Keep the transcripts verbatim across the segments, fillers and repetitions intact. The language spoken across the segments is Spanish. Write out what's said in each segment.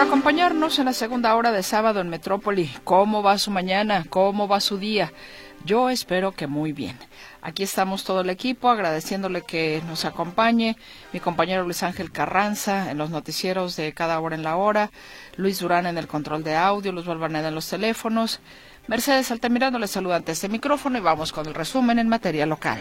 acompañarnos en la segunda hora de sábado en Metrópoli. ¿Cómo va su mañana? ¿Cómo va su día? Yo espero que muy bien. Aquí estamos todo el equipo agradeciéndole que nos acompañe. Mi compañero Luis Ángel Carranza en los noticieros de Cada Hora en la Hora. Luis Durán en el control de audio. Luz Valvaneda en los teléfonos. Mercedes Altamirano les saluda ante este micrófono y vamos con el resumen en materia local.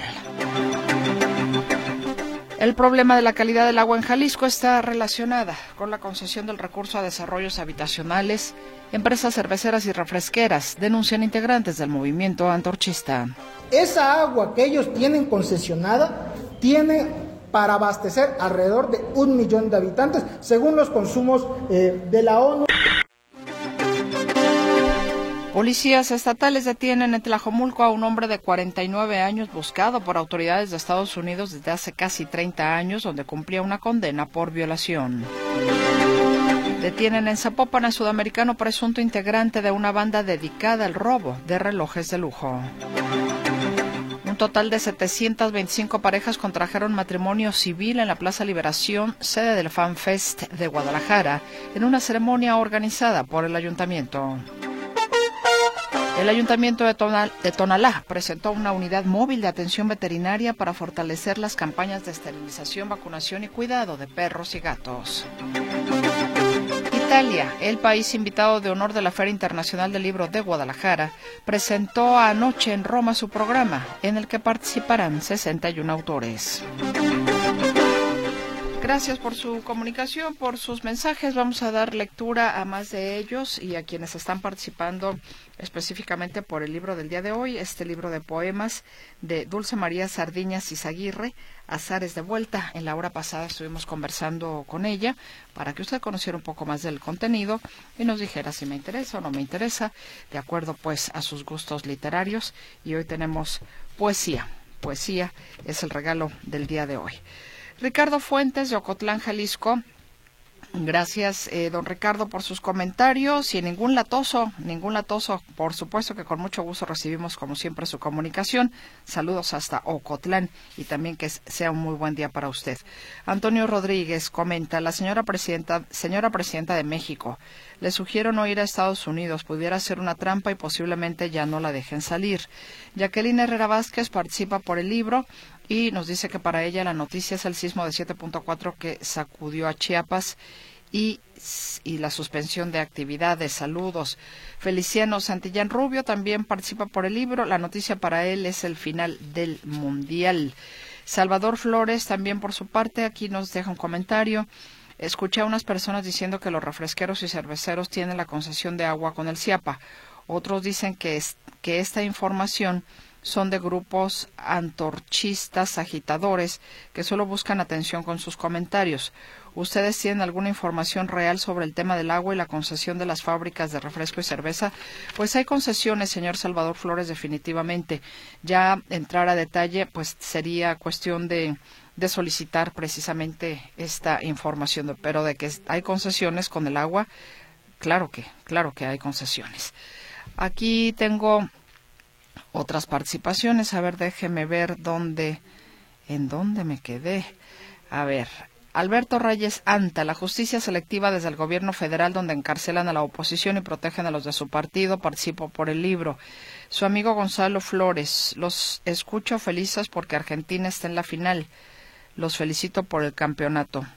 El problema de la calidad del agua en Jalisco está relacionada con la concesión del recurso a desarrollos habitacionales. Empresas cerveceras y refresqueras denuncian integrantes del movimiento antorchista. Esa agua que ellos tienen concesionada tiene para abastecer alrededor de un millón de habitantes, según los consumos eh, de la ONU. Policías estatales detienen en Tlajomulco a un hombre de cuarenta y nueve años buscado por autoridades de Estados Unidos desde hace casi treinta años, donde cumplía una condena por violación. Detienen en Zapopan a sudamericano presunto integrante de una banda dedicada al robo de relojes de lujo. Un total de setecientas veinticinco parejas contrajeron matrimonio civil en la Plaza Liberación, sede del Fan Fest de Guadalajara, en una ceremonia organizada por el ayuntamiento. El Ayuntamiento de, Tonal, de Tonalá presentó una unidad móvil de atención veterinaria para fortalecer las campañas de esterilización, vacunación y cuidado de perros y gatos. Italia, el país invitado de honor de la Feria Internacional del Libro de Guadalajara, presentó anoche en Roma su programa, en el que participarán sesenta y uno autores. Gracias por su comunicación, por sus mensajes. Vamos a dar lectura a más de ellos y a quienes están participando específicamente por el libro del día de hoy, este libro de poemas de Dulce María Sardiñas Izaguirre, Azares de Vuelta. En la hora pasada estuvimos conversando con ella para que usted conociera un poco más del contenido y nos dijera si me interesa o no me interesa, de acuerdo pues a sus gustos literarios. Y hoy tenemos poesía. Poesía es el regalo del día de hoy. Ricardo Fuentes de Ocotlán, Jalisco. Gracias, eh, don Ricardo, por sus comentarios y ningún latoso, ningún latoso. Por supuesto que con mucho gusto recibimos, como siempre, su comunicación. Saludos hasta Ocotlán y también que sea un muy buen día para usted. Antonio Rodríguez comenta, la señora presidenta, señora presidenta de México, le sugiero no ir a Estados Unidos, pudiera ser una trampa y posiblemente ya no la dejen salir. Jacqueline Herrera Vázquez participa por el libro y nos dice que para ella la noticia es el sismo de siete punto cuatro que sacudió a Chiapas y, y la suspensión de actividades. Saludos. Feliciano Santillán Rubio también participa por el libro. La noticia para él es el final del Mundial. Salvador Flores también por su parte aquí nos deja un comentario. Escuché a unas personas diciendo que los refresqueros y cerveceros tienen la concesión de agua con el CIAPA. Otros dicen que, es, que esta información son de grupos antorchistas, agitadores, que solo buscan atención con sus comentarios. ¿Ustedes tienen alguna información real sobre el tema del agua y la concesión de las fábricas de refresco y cerveza? Pues hay concesiones, señor Salvador Flores, definitivamente. Ya entrar a detalle, pues sería cuestión de, de solicitar precisamente esta información, pero de que hay concesiones con el agua, claro que, claro que hay concesiones. Aquí tengo otras participaciones. A ver, déjeme ver dónde, en dónde me quedé. A ver, Alberto Reyes Anta, la justicia selectiva desde el gobierno federal donde encarcelan a la oposición y protegen a los de su partido, participo por el libro. Su amigo Gonzalo Flores, los escucho felices porque Argentina está en la final. Los felicito por el campeonato.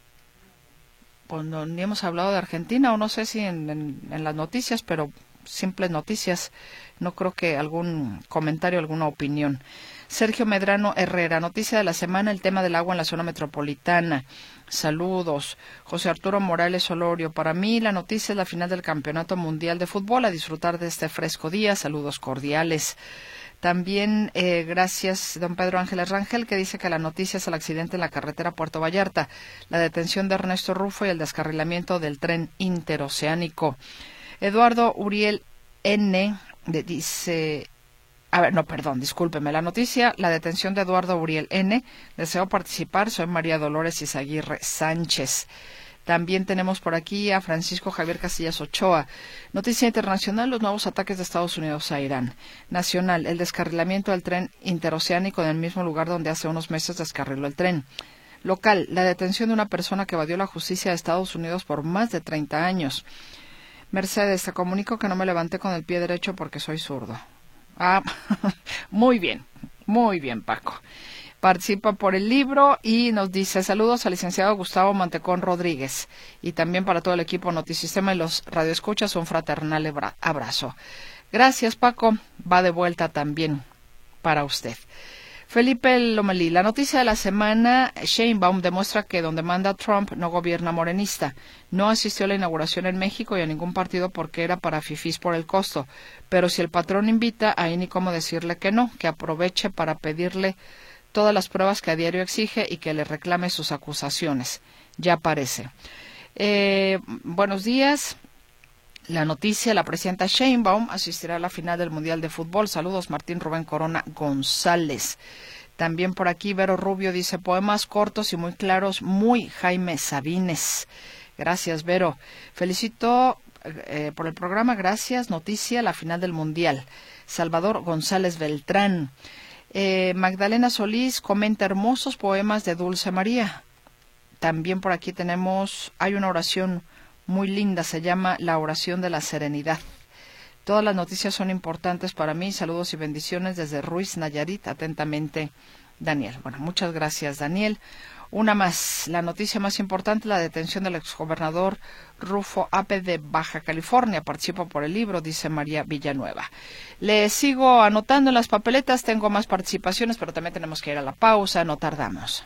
Pues no, ni hemos hablado de Argentina, o no sé si en, en, en las noticias, pero simples noticias. No creo que algún comentario, alguna opinión. Sergio Medrano Herrera, noticia de la semana, el tema del agua en la zona metropolitana. Saludos. José Arturo Morales Olorio, para mí la noticia es la final del Campeonato Mundial de Fútbol, a disfrutar de este fresco día. Saludos cordiales. También, eh, gracias, don Pedro Ángeles Rangel, que dice que la noticia es el accidente en la carretera Puerto Vallarta, la detención de Ernesto Rufo y el descarrilamiento del tren interoceánico. Eduardo Uriel N. dice... A ver, no, perdón, discúlpeme. La noticia, la detención de Eduardo Uriel N. Deseo participar, soy María Dolores Izaguirre Sánchez. También tenemos por aquí a Francisco Javier Casillas Ochoa. Noticia internacional, los nuevos ataques de Estados Unidos a Irán. Nacional, el descarrilamiento del tren interoceánico en el mismo lugar donde hace unos meses descarriló el tren. Local, la detención de una persona que evadió la justicia de Estados Unidos por más de treinta años. Mercedes, te comunico que no me levanté con el pie derecho porque soy zurdo. Ah, muy bien, muy bien, Paco. Participa por el libro y nos dice saludos al licenciado Gustavo Mantecón Rodríguez y también para todo el equipo Notisistema y los radioescuchas un fraternal abrazo. Gracias, Paco. Va de vuelta también para usted. Felipe Lomelí, la noticia de la semana, Sheinbaum demuestra que donde manda Trump no gobierna morenista. No asistió a la inauguración en México y a ningún partido porque era para fifís por el costo. Pero si el patrón invita, ahí ni cómo decirle que no, que aproveche para pedirle todas las pruebas que a diario exige y que le reclame sus acusaciones. Ya parece. Eh, buenos días. La noticia, la presidenta Sheinbaum asistirá a la final del Mundial de Fútbol. Saludos, Martín Rubén Corona González. También por aquí, Vero Rubio dice, poemas cortos y muy claros, muy Jaime Sabines. Gracias, Vero. Felicito eh, por el programa, gracias. Noticia, la final del Mundial. Salvador González Beltrán. Eh, Magdalena Solís comenta hermosos poemas de Dulce María. También por aquí tenemos, hay una oración muy linda, se llama La Oración de la Serenidad. Todas las noticias son importantes para mí. Saludos y bendiciones desde Ruiz, Nayarit. Atentamente, Daniel. Bueno, muchas gracias, Daniel. Una más. La noticia más importante, la detención del exgobernador Rufo Ape de Baja California. Participo por el libro, dice María Villanueva. Le sigo anotando en las papeletas. Tengo más participaciones, pero también tenemos que ir a la pausa. No tardamos.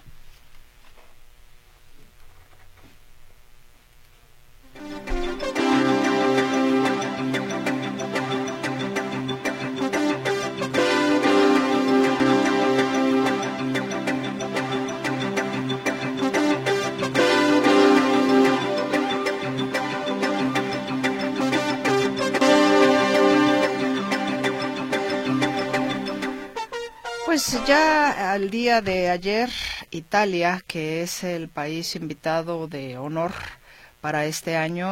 Pues ya al día de ayer, Italia, que es el país invitado de honor para este año,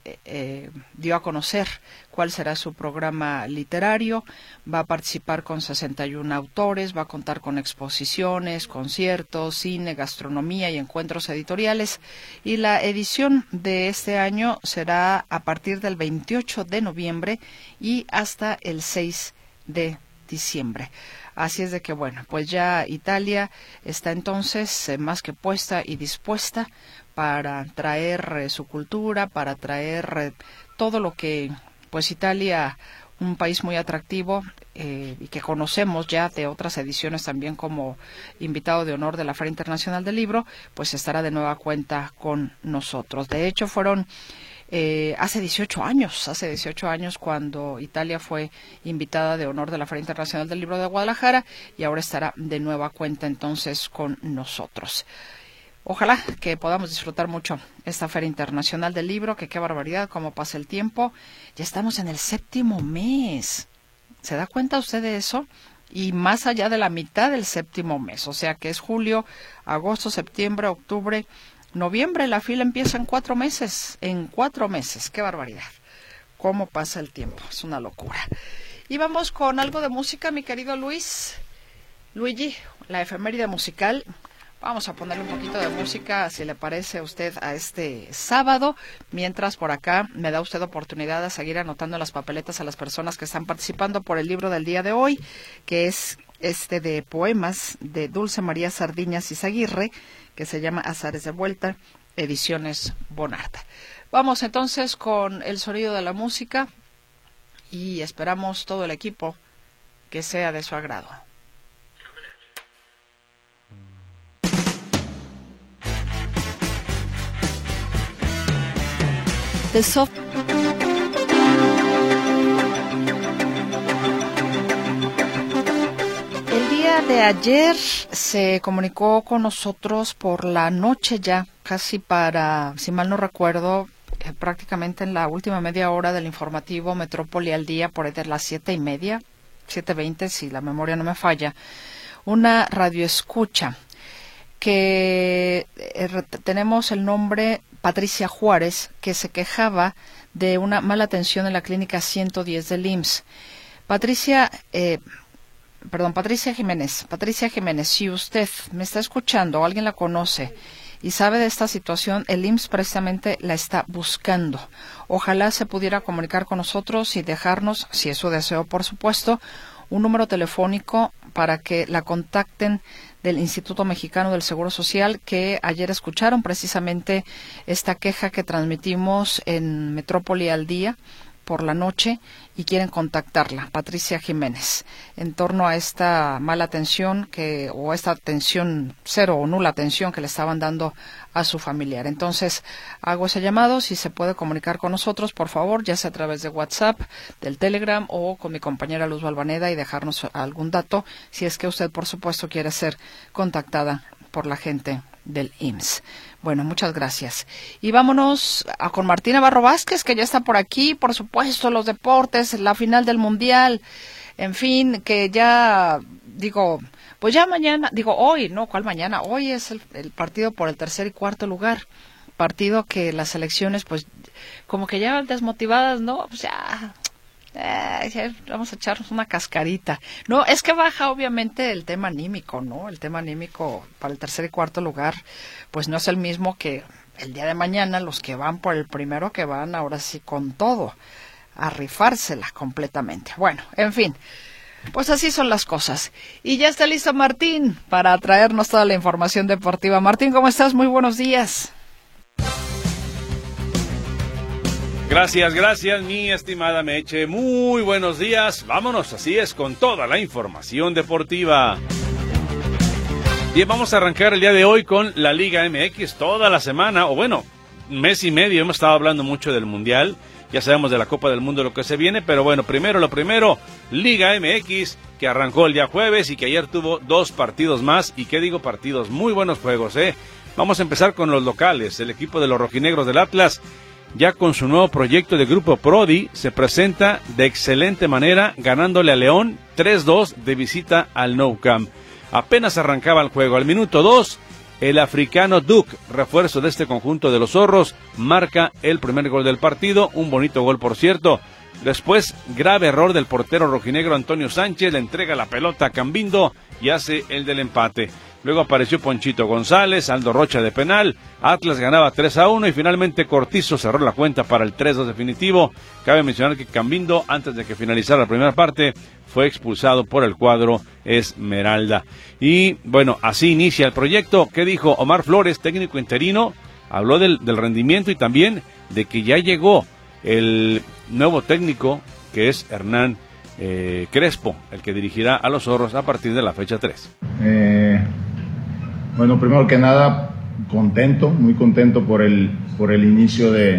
eh, dio a conocer cuál será su programa literario. Va a participar con sesenta y un autores, va a contar con exposiciones, conciertos, cine, gastronomía y encuentros editoriales. Y la edición de este año será a partir del veintiocho de noviembre y hasta el seis de diciembre. Así es de que, bueno, pues ya Italia está entonces eh, más que puesta y dispuesta para traer eh, su cultura, para traer eh, todo lo que, pues Italia, un país muy atractivo eh, y que conocemos ya de otras ediciones también como invitado de honor de la Feria Internacional del Libro, pues estará de nueva cuenta con nosotros. De hecho, fueron Eh, hace dieciocho años, hace dieciocho años cuando Italia fue invitada de honor de la Feria Internacional del Libro de Guadalajara y ahora estará de nueva cuenta entonces con nosotros. Ojalá que podamos disfrutar mucho esta Feria Internacional del Libro, que qué barbaridad, cómo pasa el tiempo. Ya estamos en el séptimo mes. ¿Se da cuenta usted de eso? Y más allá de la mitad del séptimo mes, o sea que es julio, agosto, septiembre, octubre, noviembre. La fila empieza en cuatro meses, en cuatro meses, qué barbaridad, cómo pasa el tiempo, es una locura. Y vamos con algo de música, mi querido Luis, Luigi, la efeméride musical. Vamos a ponerle un poquito de música, si le parece a usted, a este sábado, mientras por acá me da usted oportunidad de seguir anotando las papeletas a las personas que están participando por el libro del día de hoy, que es este de poemas de Dulce María Sardiñas Izaguirre, que se llama Azares de Vuelta, Ediciones Bonarda. Vamos entonces con el sonido de la música y esperamos todo el equipo que sea de su agrado. The soft El día de ayer se comunicó con nosotros por la noche ya, casi para, si mal no recuerdo, eh, prácticamente en la última media hora del informativo Metrópoli al día, por ahí de las siete y media, siete veinte, si la memoria no me falla, una radioescucha que eh, tenemos el nombre Patricia Juárez, que se quejaba de una mala atención en la clínica ciento diez del I M S S. Patricia, eh, perdón, Patricia Jiménez. Patricia Jiménez, si usted me está escuchando o alguien la conoce y sabe de esta situación, el I M S S precisamente la está buscando. Ojalá se pudiera comunicar con nosotros y dejarnos, si es su deseo, por supuesto, un número telefónico para que la contacten del Instituto Mexicano del Seguro Social, que ayer escucharon precisamente esta queja que transmitimos en Metrópoli al Día por la noche y quieren contactarla, Patricia Jiménez, en torno a esta mala atención que o esta atención cero o nula atención que le estaban dando a su familiar. Entonces, hago ese llamado, si se puede comunicar con nosotros, por favor, ya sea a través de WhatsApp, del Telegram o con mi compañera Luz Balvaneda y dejarnos algún dato, si es que usted, por supuesto, quiere ser contactada por la gente del I M S S. Bueno, muchas gracias. Y vámonos a con Martín Navarro Vázquez, que ya está por aquí, por supuesto, los deportes, la final del Mundial, en fin, que ya, digo, pues ya mañana, digo hoy, no, ¿cuál mañana? Hoy es el, el partido por el tercer y cuarto lugar, partido que las selecciones, pues, como que ya desmotivadas, ¿no? Pues ya... Eh, ya vamos a echarnos una cascarita. No, es que baja obviamente el tema anímico, ¿no? El tema anímico para el tercer y cuarto lugar, pues no es el mismo que el día de mañana, los que van por el primero, que van ahora sí con todo, a rifársela completamente. Bueno, en fin, pues así son las cosas. Y ya está listo Martín para traernos toda la información deportiva. Martín, ¿cómo estás? Muy buenos días. Gracias, gracias, mi estimada Meche. Muy buenos días. Vámonos, así es, con toda la información deportiva. Bien, vamos a arrancar el día de hoy con la Liga M X. Toda la semana, o bueno, mes y medio, hemos estado hablando mucho del Mundial. Ya sabemos de la Copa del Mundo lo que se viene, pero bueno, primero lo primero, Liga M X, que arrancó el día jueves y que ayer tuvo dos partidos más. ¿Y qué digo partidos? Muy buenos juegos, ¿eh? Vamos a empezar con los locales. El equipo de los rojinegros del Atlas, ya con su nuevo proyecto de Grupo Prodi, se presenta de excelente manera, ganándole a León tres dos de visita al Nou Camp. Apenas arrancaba el juego. Al minuto dos, el africano Duke, refuerzo de este conjunto de los zorros, marca el primer gol del partido, un bonito gol por cierto. Después, grave error del portero rojinegro Antonio Sánchez, le entrega la pelota a Cambindo y hace el del empate. Luego apareció Ponchito González, Aldo Rocha de penal, Atlas ganaba tres a uno y finalmente Cortizo cerró la cuenta para el tres dos definitivo. Cabe mencionar que Cambindo, antes de que finalizara la primera parte, fue expulsado por el cuadro Esmeralda. Y bueno, así inicia el proyecto. ¿Qué dijo Omar Flores, técnico interino? Habló del, del rendimiento y también de que ya llegó el nuevo técnico, que es Hernán eh, Crespo, el que dirigirá a los zorros a partir de la fecha tres. Eh... Bueno, primero que nada, contento, muy contento por el, por el inicio de,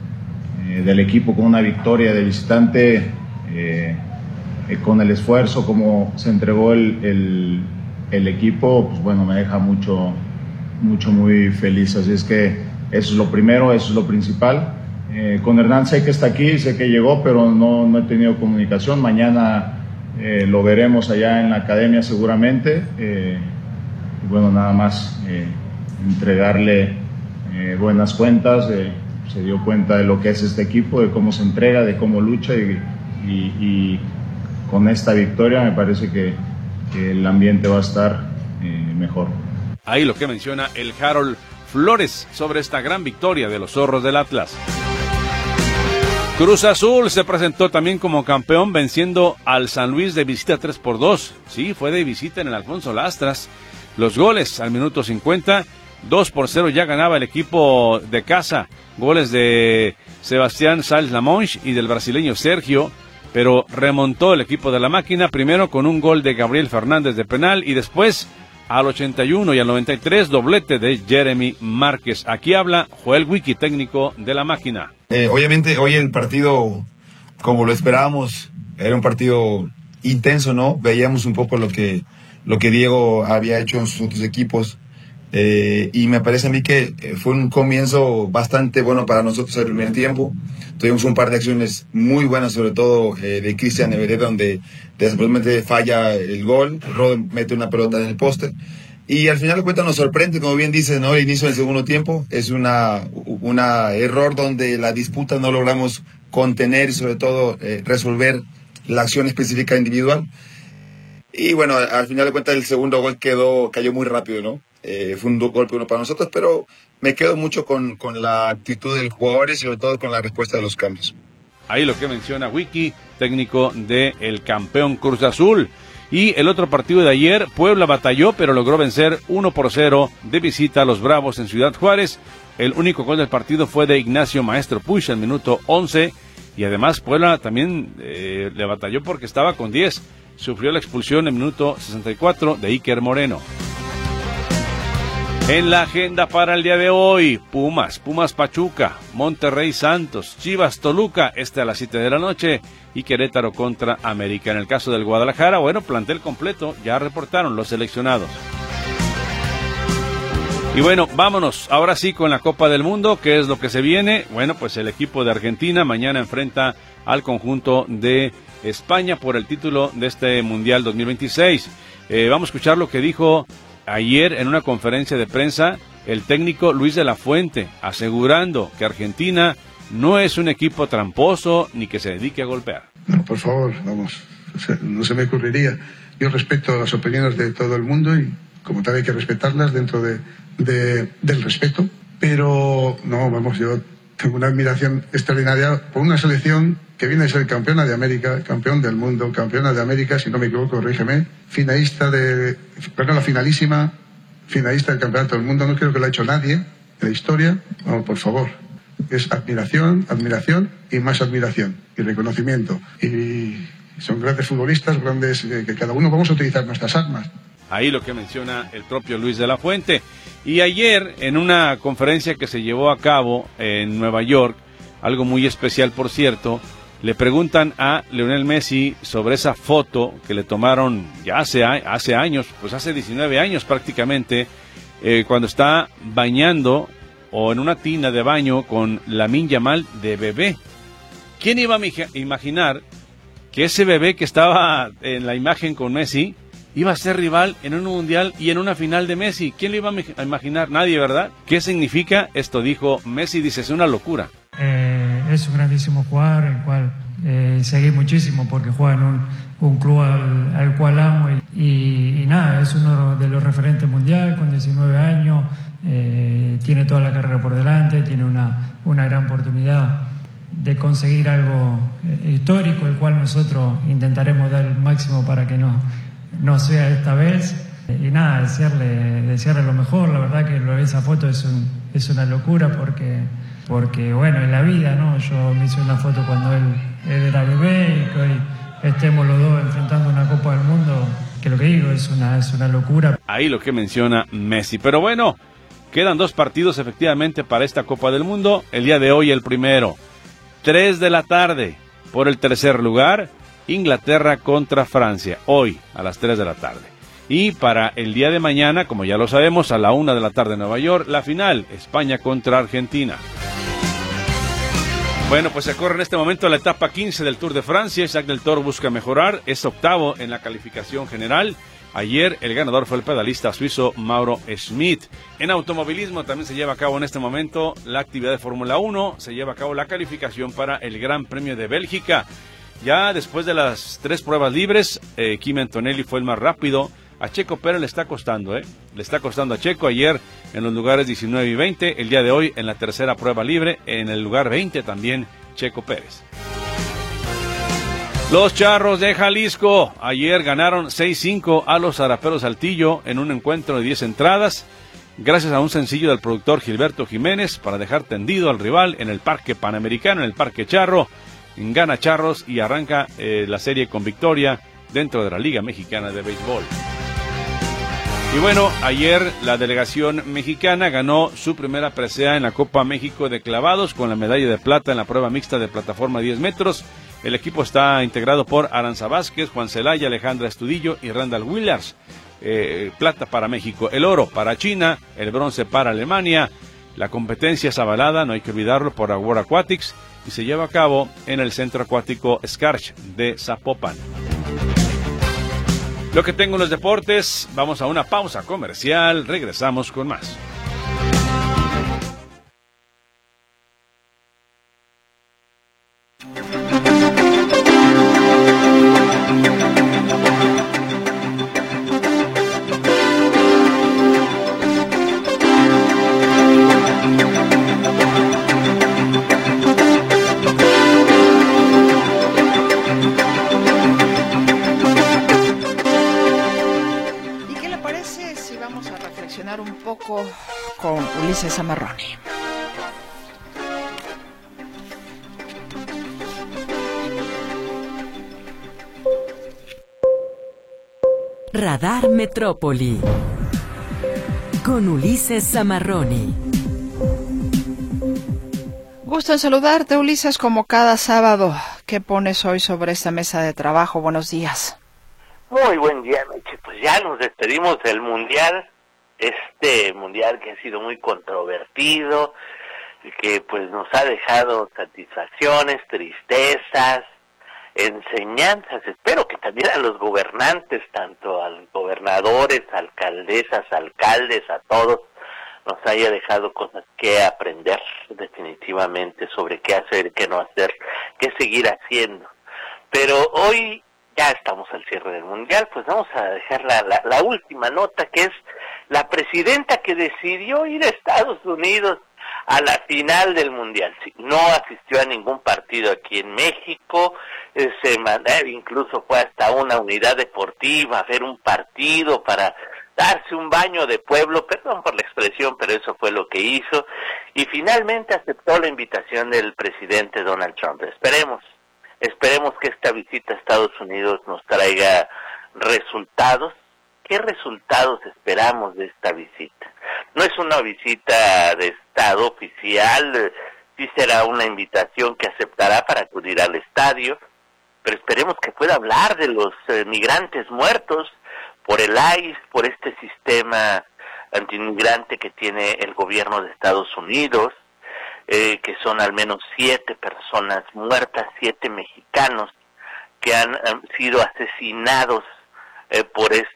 eh, del equipo con una victoria de visitante, eh, eh, con el esfuerzo, como se entregó el, el, el equipo, pues bueno, me deja mucho, mucho, muy feliz. Así es que eso es lo primero, eso es lo principal. Eh, con Hernán sé que está aquí, sé que llegó, pero no, no he tenido comunicación. Mañana eh, lo veremos allá en la academia seguramente. Eh, Bueno, nada más eh, entregarle eh, buenas cuentas, eh, se dio cuenta de lo que es este equipo, de cómo se entrega, de cómo lucha y, y, y con esta victoria me parece que, que el ambiente va a estar eh, mejor. Ahí lo que menciona el Harold Flores sobre esta gran victoria de los zorros del Atlas. Cruz Azul se presentó también como campeón venciendo al San Luis de visita tres por dos. Sí, fue de visita en el Alfonso Lastras. Los goles al minuto cincuenta, dos por cero ya ganaba el equipo de casa. Goles de Sebastián Sáenz Lamonche y del brasileño Sergio, pero remontó el equipo de la máquina, primero con un gol de Gabriel Fernández de penal y después al ochenta y uno y al noventa y tres doblete de Jeremy Márquez. Aquí habla Joel Wiki, técnico de la máquina. Eh, obviamente hoy el partido, como lo esperábamos, era un partido intenso, ¿no? Veíamos un poco lo que... lo que Diego había hecho en sus otros equipos, eh, y me parece a mí que fue un comienzo bastante bueno para nosotros el primer tiempo. Tuvimos un par de acciones muy buenas, sobre todo eh, de Cristian Everett, donde desafortunadamente falla el gol, Rod mete una pelota en el poste, y al final de cuentas nos sorprende, como bien dices, ¿no? El inicio del segundo tiempo es una, una error donde la disputa no logramos contener y sobre todo eh, resolver la acción específica individual. Y bueno, al final de cuentas el segundo gol quedó, cayó muy rápido, ¿no? Eh, fue un golpe uno para nosotros, pero me quedo mucho con, con la actitud de los jugadores y sobre todo con la respuesta de los cambios. Ahí lo que menciona Wiki, técnico del campeón Cruz Azul. Y el otro partido de ayer, Puebla batalló, pero logró vencer uno por cero de visita a los Bravos en Ciudad Juárez. El único gol del partido fue de Ignacio Maestro Puig al minuto once. Y además Puebla también eh, le batalló porque estaba con diez. Sufrió la expulsión en el minuto sesenta y cuatro de Iker Moreno. En la agenda para el día de hoy, Pumas, Pumas Pachuca, Monterrey Santos, Chivas Toluca, este a las siete de la noche, y Querétaro contra América. En el caso del Guadalajara, bueno, plantel completo, ya reportaron los seleccionados. Y bueno, vámonos, ahora sí con la Copa del Mundo, ¿qué es lo que se viene? Bueno, pues el equipo de Argentina mañana enfrenta al conjunto de España por el título de este Mundial dos mil veintiséis. Eh, vamos a escuchar lo que dijo ayer en una conferencia de prensa el técnico Luis de la Fuente, asegurando que Argentina no es un equipo tramposo ni que se dedique a golpear. No, por favor, vamos, no se me ocurriría. Yo respeto las opiniones de todo el mundo y como tal hay que respetarlas dentro de, de, del respeto, pero no, vamos, yo tengo una admiración extraordinaria por una selección que viene a ser campeona de América, campeón del mundo, campeona de América, si no me equivoco, corrígeme, finalista de, perdón, la finalísima, finalista del campeonato del mundo, no creo que lo ha hecho nadie en la historia, vamos, por favor, es admiración, admiración y más admiración y reconocimiento, y son grandes futbolistas, grandes, eh, que cada uno vamos a utilizar nuestras armas. Ahí lo que menciona el propio Luis de la Fuente. Y ayer, en una conferencia que se llevó a cabo en Nueva York, algo muy especial por cierto, le preguntan a Lionel Messi sobre esa foto que le tomaron ya hace, hace años, pues hace diecinueve años prácticamente, eh, cuando está bañando o en una tina de baño con Lamine Yamal de bebé. ¿Quién iba a imaginar que ese bebé que estaba en la imagen con Messi iba a ser rival en un mundial y en una final de Messi? ¿Quién lo iba a imaginar? Nadie, ¿verdad? ¿Qué significa? Esto dijo Messi, dice, es una locura. Eh, es un grandísimo jugador, el cual eh, seguí muchísimo porque juega en un, un club al, al cual amo y, y, y nada, es uno de los referentes mundial con diecinueve años, eh, tiene toda la carrera por delante, tiene una, una gran oportunidad de conseguir algo eh, histórico, el cual nosotros intentaremos dar el máximo para que no no sea esta vez, y nada, desearle, desearle lo mejor. La verdad que lo, esa foto es, un, es una locura porque, porque, bueno, en la vida, ¿no? Yo me hice una foto cuando él, él era bebé y que hoy estemos los dos enfrentando una Copa del Mundo, que lo que digo es una, es una locura. Ahí lo que menciona Messi, pero bueno, quedan dos partidos efectivamente para esta Copa del Mundo, el día de hoy el primero, tres de la tarde, por el tercer lugar, Inglaterra contra Francia, hoy a las tres de la tarde. Y para el día de mañana, como ya lo sabemos, a la una de la tarde en Nueva York, la final, España contra Argentina. Bueno, pues se corre en este momento la etapa quince del Tour de Francia. Jacques del Toro busca mejorar, es octavo en la calificación general. Ayer el ganador fue el pedalista suizo Mauro Schmidt. En automovilismo también se lleva a cabo en este momento la actividad de Fórmula uno, se lleva a cabo la calificación para el Gran Premio de Bélgica. Ya después de las tres pruebas libres, eh, Kimi Antonelli fue el más rápido. A Checo Pérez le está costando, ¿eh? Le está costando a Checo ayer en los lugares diecinueve y veinte. El día de hoy en la tercera prueba libre, en el lugar veinte también Checo Pérez. Los Charros de Jalisco ayer ganaron seis cinco a los Zaraperos Saltillo en un encuentro de diez entradas. Gracias a un sencillo del productor Gilberto Jiménez para dejar tendido al rival en el Parque Panamericano, en el Parque Charro. Gana Charros y arranca eh, la serie con victoria dentro de la Liga Mexicana de Béisbol. Y bueno, ayer la delegación mexicana ganó su primera presea en la Copa México de clavados con la medalla de plata en la prueba mixta de plataforma diez metros. El equipo está integrado por Aranza Vázquez, Juan Celaya, Alejandra Estudillo y Randall Willers. Eh, plata para México, el oro para China, el bronce para Alemania. La competencia es avalada, no hay que olvidarlo, por Agora Aquatics y se lleva a cabo en el Centro Acuático Skarch de Zapopan. Lo que tengo en los deportes, vamos a una pausa comercial, regresamos con más. parece si vamos a reflexionar un poco con Ulises Zamarroni? Radar Metrópoli con Ulises Zamarroni. Gusto en saludarte, Ulises, como cada sábado. ¿Qué pones hoy sobre esta mesa de trabajo? Buenos días. Muy buen día, Meche. Pues ya nos despedimos del Mundial, este Mundial que ha sido muy controvertido, que pues nos ha dejado satisfacciones, tristezas, enseñanzas. Espero que también a los gobernantes, tanto a los gobernadores, alcaldesas, alcaldes, a todos, nos haya dejado cosas que aprender definitivamente sobre qué hacer, qué no hacer, qué seguir haciendo. Pero hoy ya estamos al cierre del Mundial, pues vamos a dejar la, la, la última nota, que es la presidenta que decidió ir a Estados Unidos a la final del Mundial. Sí, no asistió a ningún partido aquí en México, eh, se mandó, incluso fue hasta una unidad deportiva a ver un partido para darse un baño de pueblo, perdón por la expresión, pero eso fue lo que hizo, y finalmente aceptó la invitación del presidente Donald Trump. Esperemos, esperemos que esta visita a Estados Unidos nos traiga resultados. ¿Qué resultados esperamos de esta visita? No es una visita de Estado oficial, sí será una invitación que aceptará para acudir al estadio, pero esperemos que pueda hablar de los eh, migrantes muertos por el I C E, por este sistema antiinmigrante que tiene el gobierno de Estados Unidos, eh, que son al menos siete personas muertas, siete mexicanos que han, han sido asesinados eh, por este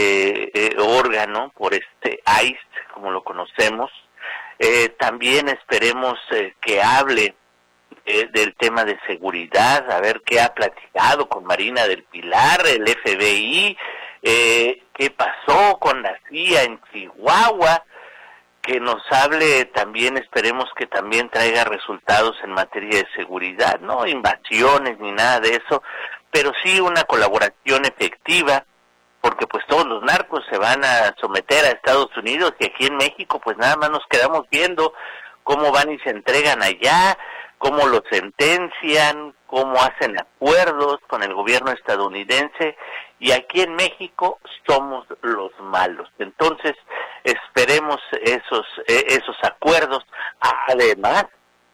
eh, órgano, por este I C E, como lo conocemos. Eh, también esperemos eh, que hable eh, del tema de seguridad, a ver qué ha platicado con Marina del Pilar, el F B I, eh, qué pasó con la C I A en Chihuahua, que nos hable también, esperemos que también traiga resultados en materia de seguridad, no invasiones ni nada de eso, pero sí una colaboración efectiva, porque pues todos los narcos se van a someter a Estados Unidos y aquí en México pues nada más nos quedamos viendo cómo van y se entregan allá, cómo los sentencian, cómo hacen acuerdos con el gobierno estadounidense, y aquí en México somos los malos. Entonces esperemos esos eh, esos acuerdos, además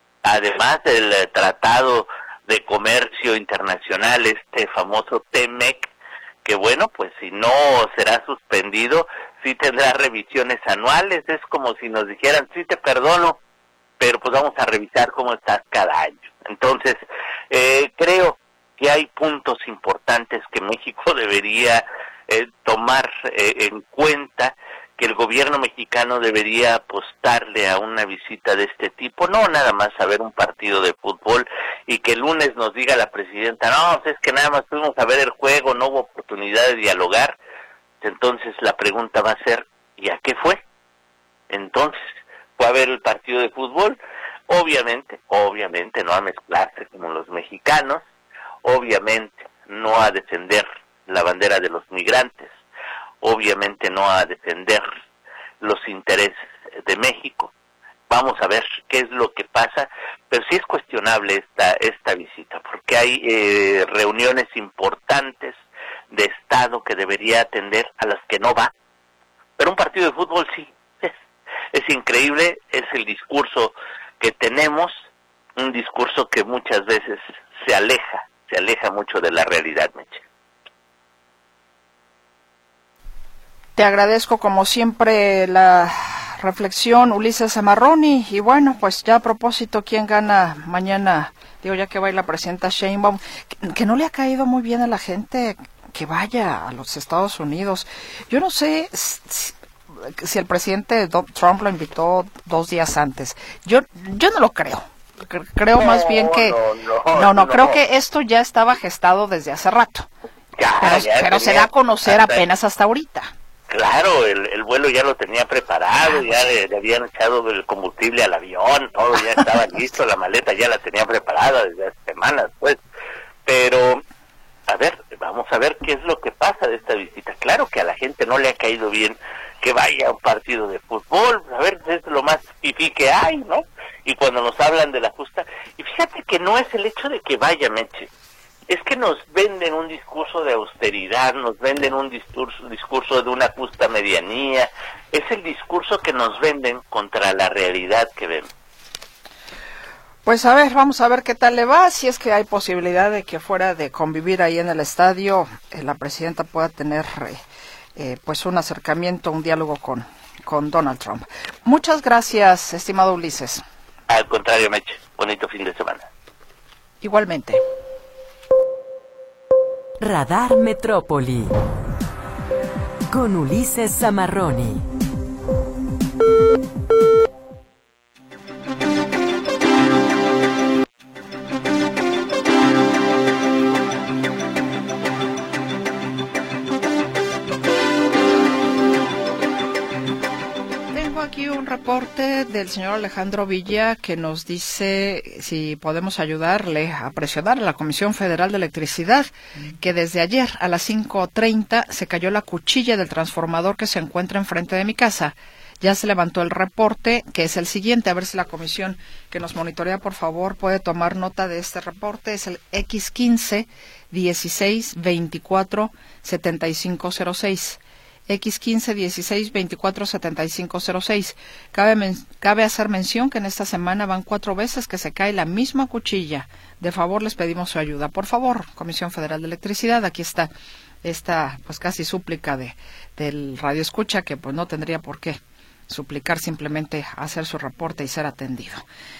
además del eh, Tratado de Comercio Internacional, este famoso T M E C, que bueno, pues si no será suspendido, sí tendrá revisiones anuales. Es como si nos dijeran, sí te perdono, pero pues vamos a revisar cómo estás cada año. Entonces, eh, creo que hay puntos importantes que México debería eh, tomar eh, en cuenta, que el gobierno mexicano debería apostarle a una visita de este tipo, no nada más a ver un partido de fútbol y que el lunes nos diga la presidenta, no, es que nada más fuimos a ver el juego, no hubo oportunidad de dialogar. Entonces la pregunta va a ser, ¿y a qué fue? Entonces, ¿fue a ver el partido de fútbol? Obviamente, obviamente no a mezclarse como los mexicanos, obviamente no a defender la bandera de los migrantes, obviamente no a defender los intereses de México. Vamos a ver qué es lo que pasa, pero sí es cuestionable esta esta visita, porque hay eh, reuniones importantes de Estado que debería atender, a las que no va, pero un partido de fútbol sí. Es, es increíble, es el discurso que tenemos, un discurso que muchas veces se aleja, se aleja mucho de la realidad, Meche. Te agradezco como siempre la reflexión, Ulises Zamarroni, y bueno, pues ya a propósito, ¿quién gana mañana? Digo, ya que va a ir la presidenta Sheinbaum, que, que no le ha caído muy bien a la gente que vaya a los Estados Unidos. Yo no sé si, si el presidente Trump lo invitó dos días antes. Yo yo no lo creo. Creo no, más bien que... No, no, no, no, creo que esto ya estaba gestado desde hace rato. Ya, pero ya pero se da a conocer hasta, apenas hasta ahorita. Claro, el, el vuelo ya lo tenía preparado, ya le, le habían echado el combustible al avión, todo ya estaba listo, la maleta ya la tenía preparada desde hace semanas, pues. Pero a ver, vamos a ver qué es lo que pasa de esta visita. Claro que a la gente no le ha caído bien que vaya a un partido de fútbol, a ver, es lo más fifí que hay, ¿no? Y cuando nos hablan de la justa, y fíjate que no es el hecho de que vaya, Meche, es que nos venden un discurso de austeridad, nos venden un discurso, discurso de una justa medianía, es el discurso que nos venden contra la realidad que ven. Pues a ver, vamos a ver qué tal le va, si es que hay posibilidad de que fuera de convivir ahí en el estadio, eh, la presidenta pueda tener eh, eh, pues un acercamiento, un diálogo con, con Donald Trump. Muchas gracias, estimado Ulises. Al contrario, Meche, bonito fin de semana. Igualmente. Radar Metrópoli con Ulises Zamarroni. Tengo aquí un reporte del señor Alejandro Villa que nos dice si podemos ayudarle a presionar a la Comisión Federal de Electricidad, que desde ayer a las cinco treinta se cayó la cuchilla del transformador que se encuentra enfrente de mi casa. Ya se levantó el reporte, que es el siguiente, a ver si la comisión que nos monitorea, por favor, puede tomar nota de este reporte. Es el equis quince dieciséis veinticuatro setenta y cinco cero seis. equis quince dieciséis veinticuatro setenta y cinco cero seis. Cabe, men cabe hacer mención que en esta semana van cuatro veces que se cae la misma cuchilla. De favor, les pedimos su ayuda. Por favor, Comisión Federal de Electricidad, aquí está esta pues casi súplica de del radio escucha, que pues no tendría por qué suplicar, simplemente hacer su reporte y ser atendido.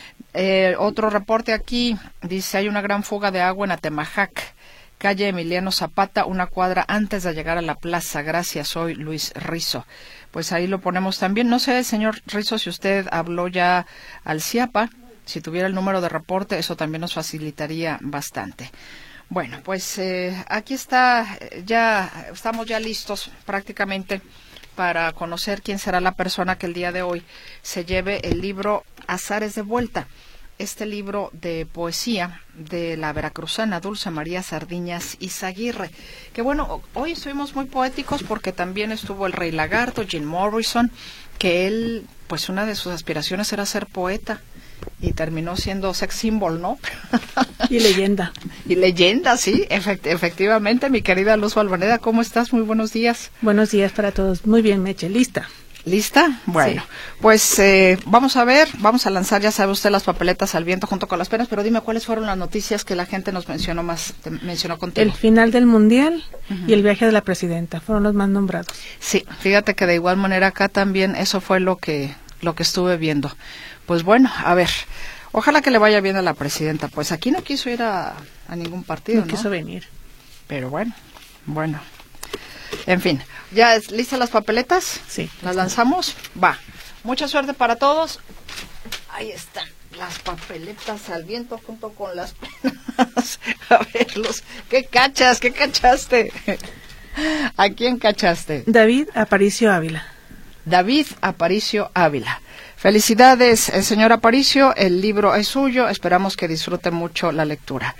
Eh, otro reporte aquí dice: hay una gran fuga de agua en Atemajac, calle Emiliano Zapata, una cuadra antes de llegar a la plaza. Gracias, soy Luis Rizo. Pues ahí lo ponemos también. No sé, señor Rizo, si usted habló ya al CIAPA, si tuviera el número de reporte, eso también nos facilitaría bastante. Bueno, pues eh, aquí está, ya estamos ya listos prácticamente para conocer quién será la persona que el día de hoy se lleve el libro Azares de Vuelta. Este libro de poesía de la veracruzana Dulce María Sardiñas Izaguirre, que bueno, hoy estuvimos muy poéticos porque también estuvo el Rey Lagarto, Jim Morrison, que él, pues una de sus aspiraciones era ser poeta y terminó siendo sex symbol, ¿no? Y leyenda. Y leyenda, sí, efect efectivamente, mi querida Luz Valvaneda, ¿cómo estás? Muy buenos días. Buenos días para todos. Muy bien, Meche, lista. ¿Lista? Bueno, sí. Pues eh, vamos a ver, vamos a lanzar, ya sabe usted, las papeletas al viento junto con las penas, pero dime cuáles fueron las noticias que la gente nos mencionó más, te mencionó contigo. El final del Mundial uh-huh. y el viaje de la presidenta, fueron los más nombrados. Sí, fíjate que de igual manera acá también eso fue lo que, lo que estuve viendo. Pues bueno, a ver, ojalá que le vaya bien a la presidenta, pues aquí no quiso ir a, a ningún partido, ¿no? No quiso venir. Pero bueno, bueno. En fin, ¿ya es listas las papeletas? Sí. ¿Las lanzamos? Va. Mucha suerte para todos. Ahí están las papeletas al viento junto con las penas. A verlos. ¿Qué cachas? ¿Qué cachaste? ¿A quién cachaste? David Aparicio Ávila. David Aparicio Ávila. Felicidades, eh, señor Aparicio. El libro es suyo. Esperamos que disfrute mucho la lectura.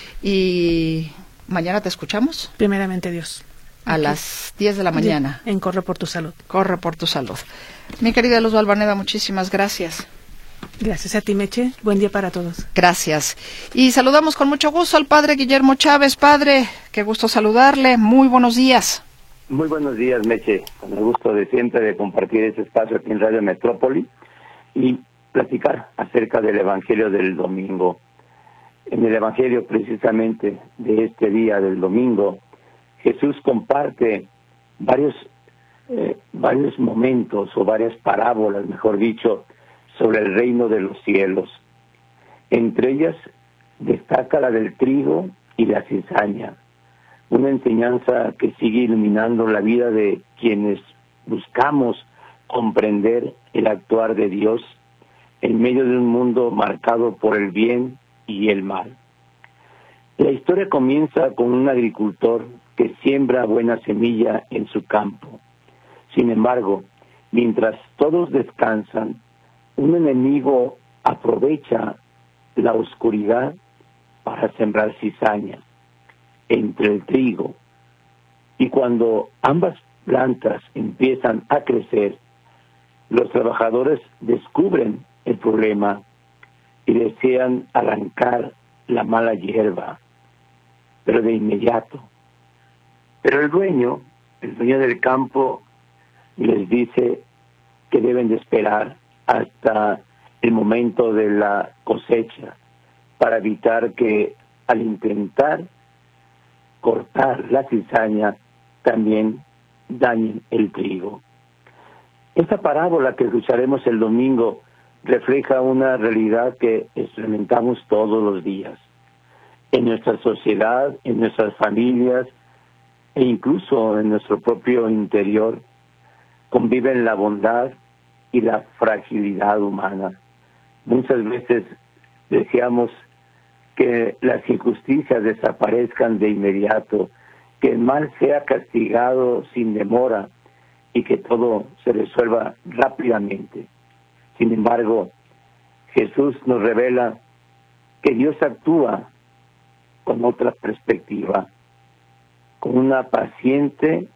Y mañana te escuchamos. Primeramente Dios. A Aquí. las diez de la mañana. En Corre por tu Salud. Corre por tu Salud. Mi querida Luz Valvaneda, muchísimas gracias. Gracias a ti, Meche. Buen día para todos. Gracias. Y saludamos con mucho gusto al padre Guillermo Chávez. Padre, qué gusto saludarle. Muy buenos días. Muy buenos días, Meche. Con el gusto de siempre de compartir este espacio aquí en Radio Metrópoli y platicar acerca del Evangelio del domingo. En el Evangelio precisamente de este día del domingo, Jesús comparte varios, eh, varios momentos o varias parábolas, mejor dicho, sobre el reino de los cielos. Entre ellas destaca la del trigo y la cizaña, una enseñanza que sigue iluminando la vida de quienes buscamos comprender el actuar de Dios en medio de un mundo marcado por el bien y el mal. La historia comienza con un agricultor que siembra buena semilla en su campo. Sin embargo, mientras todos descansan, un enemigo aprovecha la oscuridad para sembrar cizaña. entre el trigo. Y cuando ambas plantas empiezan a crecer, los trabajadores descubren el problema y desean arrancar la mala hierba, pero de inmediato. Pero el dueño, el dueño del campo, les dice que deben de esperar hasta el momento de la cosecha para evitar que al intentar cortar la cizaña también dañen el trigo. Esta parábola que escucharemos el domingo refleja una realidad que experimentamos todos los días, en nuestra sociedad, en nuestras familias e incluso en nuestro propio interior. Conviven la bondad y la fragilidad humana. Muchas veces deseamos que las injusticias desaparezcan de inmediato, que el mal sea castigado sin demora y que todo se resuelva rápidamente. Sin embargo, Jesús nos revela que Dios actúa con otra perspectiva, con una paciente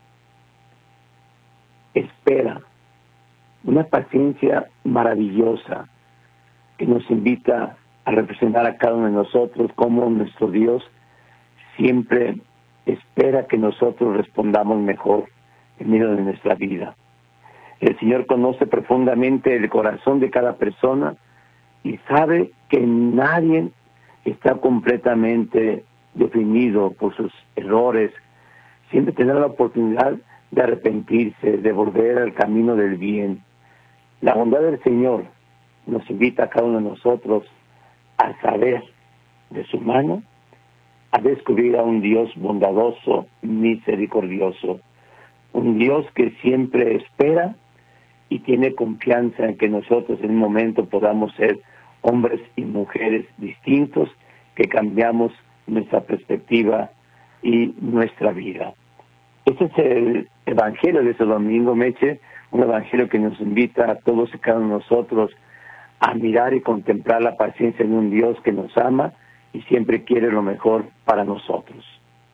espera, una paciencia maravillosa que nos invita a representar a cada uno de nosotros como nuestro Dios siempre espera que nosotros respondamos mejor en medio de nuestra vida. El Señor conoce profundamente el corazón de cada persona y sabe que nadie está completamente definido por sus errores. Siempre tendrá la oportunidad de arrepentirse, de volver al camino del bien. La bondad del Señor nos invita a cada uno de nosotros a saber de su mano, a descubrir a un Dios bondadoso, misericordioso, un Dios que siempre espera y tiene confianza en que nosotros en un momento podamos ser hombres y mujeres distintos, que cambiamos nuestra perspectiva y nuestra vida. Este es el evangelio de este domingo, Meche, un evangelio que nos invita a todos y cada uno de nosotros a mirar y contemplar la paciencia de un Dios que nos ama y siempre quiere lo mejor para nosotros.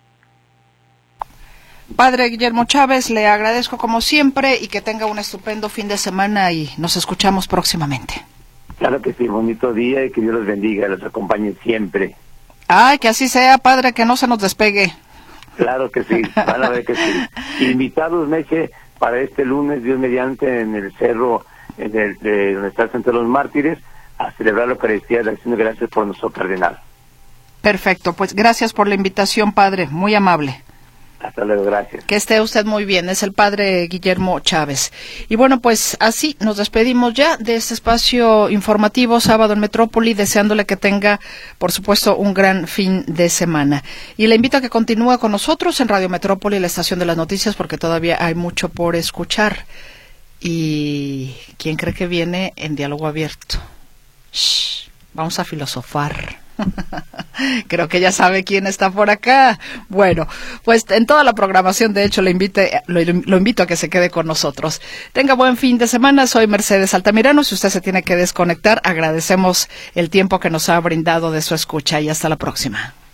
Padre Guillermo Chávez, le agradezco como siempre y que tenga un estupendo fin de semana y nos escuchamos próximamente. Claro que sí, bonito día y que Dios los bendiga y los acompañe siempre. Ay, que así sea, Padre, que no se nos despegue. Claro que sí, van a ver que sí. Invitados, Meche, para este lunes, Dios mediante, en el cerro en el, de donde está el Centro de los Mártires, a celebrar la Eucaristía de la Acción de Gracias por nuestro cardenal. Perfecto, pues gracias por la invitación, Padre, muy amable. Hasta luego, gracias. Que esté usted muy bien, es el Padre Guillermo Chávez. Y bueno, pues así nos despedimos ya de este espacio informativo Sábado en Metrópoli, deseándole que tenga, por supuesto, un gran fin de semana. Y le invito a que continúe con nosotros en Radio Metrópoli, la estación de las noticias, porque todavía hay mucho por escuchar. Y ¿quién cree que viene en diálogo abierto? Shh, vamos a filosofar. Creo que ya sabe quién está por acá. Bueno, pues en toda la programación, de hecho, le invite, lo, lo invito a que se quede con nosotros. Tenga buen fin de semana. Soy Mercedes Altamirano. Si usted se tiene que desconectar, agradecemos el tiempo que nos ha brindado de su escucha y hasta la próxima.